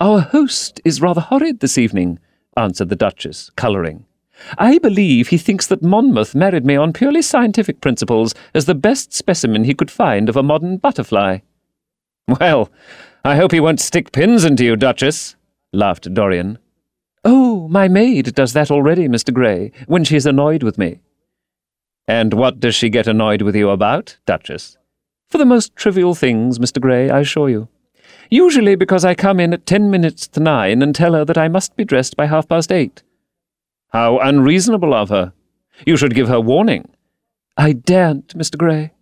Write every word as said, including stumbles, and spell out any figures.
"Our host is rather horrid this evening," answered the Duchess, colouring. "I believe he thinks that Monmouth married me on purely scientific principles as the best specimen he could find of a modern butterfly." "Well, I hope he won't stick pins into you, Duchess," laughed Dorian. "Oh, my maid does that already, Mister Grey, when she is annoyed with me." "And what does she get annoyed with you about, Duchess?" "For the most trivial things, Mister Grey, I assure you. Usually because I come in at ten minutes to nine and tell her that I must be dressed by half past eight." "How unreasonable of her. You should give her warning." "I daren't, Mister Grey."